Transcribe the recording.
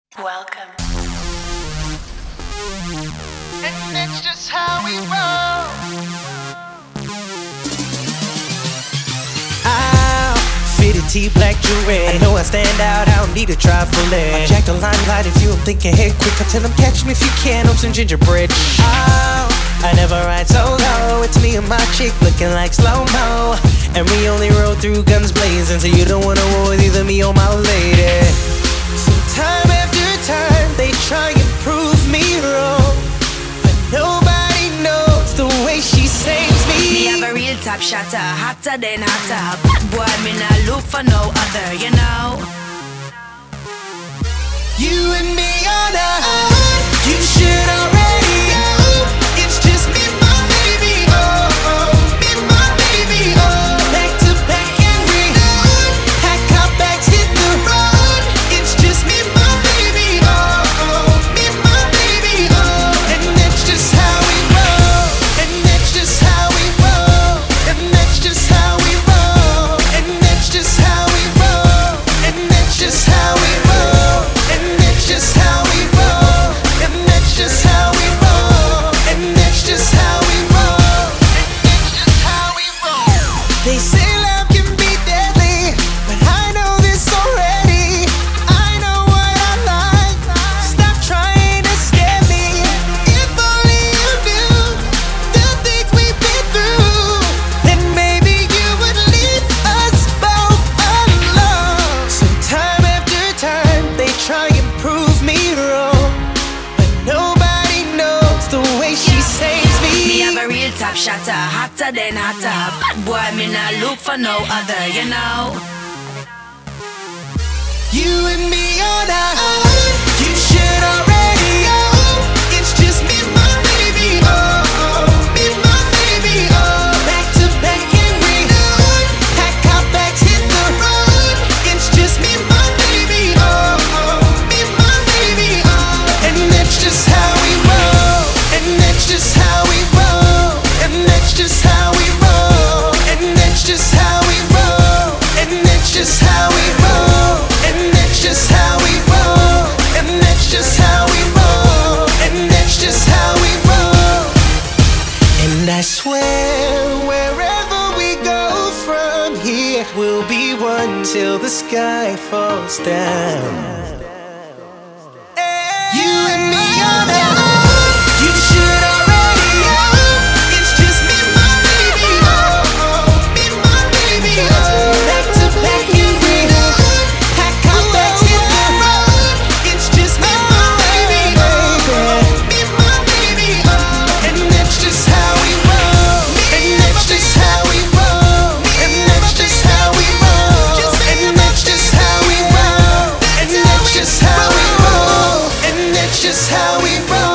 Welcome. And that's just how we roll. Fitted tee, black jewelry. I know I stand out, I don't need a trifling. I jack the limelight if you don't think ahead quick. I tell them catch me if you can on some gingerbread. I never ride solo. It's me and my chick looking like slow-mo. And we only roll through guns blazing, so you don't wanna war with either me or my lady. So time after time they try and prove me wrong, but nobody knows the way she saves me. Me have a real top shotter, hotter than hotter. Bad boy, me not look for no other, you know. You and me on a you should already know. It's just me, my baby, oh, oh, me, my baby, oh. Back to back and reload. Pack our bags, hit the road. It's just me, my baby, oh, oh, me, my baby, oh. And that's just how we roll. And that's just how we roll. And that's just how we roll. And that's just how we roll. And that's just how we roll. And that's just how we roll. And that's just how we roll. And that's just how we roll. And that's just how we roll. They say love can be deadly, but I know this already. I know what I like. Stop trying to scare me. If only you knew the things we've been through, then maybe you would leave us both alone. So time after time they try and prove me wrong, but nobody knows the way she saves Me me. have a real top shotter, hotter than hotter. Bad boy, me not look for no other, you know. You and me on a you should already know. It's just me, my baby, oh, oh, me, my baby, oh. Back to back and reload. Pack our bags, hit the road. It's just me, my baby, oh, oh, me, my baby, oh. And that's just how we roll. And that's just how we roll. And that's just how we roll. And that's just how we roll. And that's just how we roll. And that's just how we roll. And that's just how we roll. And that's just how we roll. And I swear wherever we go from here, we'll be one till the sky falls down. You and me on a you should already know. It's just me, my baby, oh, oh, me, my baby, oh. Back to back and reload. Pack our bags, hit the road. It's just me, my baby, oh, oh, me, my baby, oh. And that's just how we roll. And that's just how we roll. And that's just how we roll. And that's just how we roll. And that's just how we roll. And that's just how we roll.